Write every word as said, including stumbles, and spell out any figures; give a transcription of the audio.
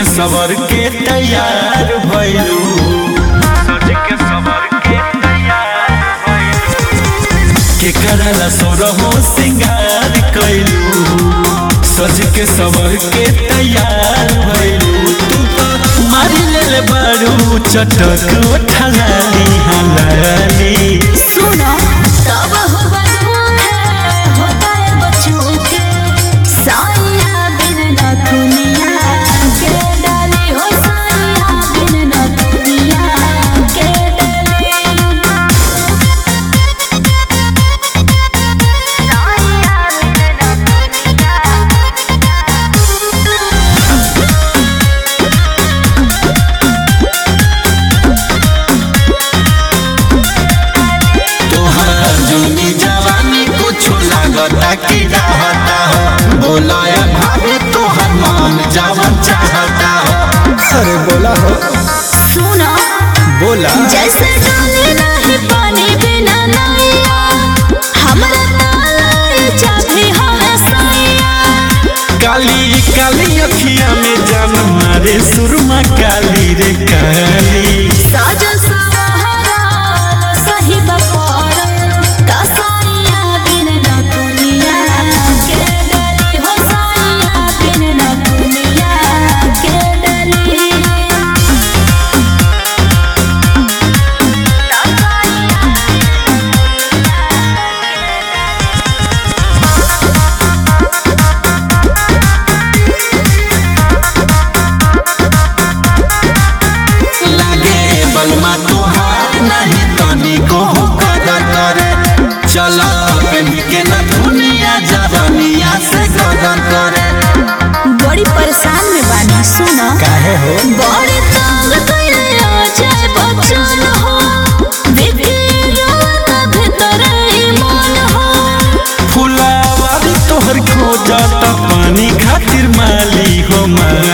के सबर के तैयार भइलू सज के सबर के तैयार भइलू के करला सोरहो सिंगार कइलू सज के सबर के तैयार भइलू तू तो मारी ले बारू चटक उठलाली हलाली सुनो तब हो बदुआ होता है बच्चों के साया बिन ना दुनिया के डाली हो साया बिन ना दुनिया के डाली साया बिन ना दुनिया जुनी जवानी कुछ लागता कि रहता हो बोलाया भाभी तोहर मन जवन चाहता हो अरे बोला हो सुनो बोला जैसे डाली नहीं पानी बिना नैया हमरा ताला चाबी हमें सैया काली काली अखिया में जान मारे सुरमा काली रे काली साजन सहारा सही बपार कसाईया बिन ना दुनिया के डाली हो साईया बिन ना दुनिया के डाली लागे बलमा तोहार नहीं तनी को कदर करे चला पेन के न दुनिया जवानिया से कदर करे बड़ी परेशान में बानी सुनो काहे हो बड़ी तंग कइले आ जाए बचन हो विधिया भीतर ईमान हो फुलावारी तोहर खोजत पानी खातिर माली हो माली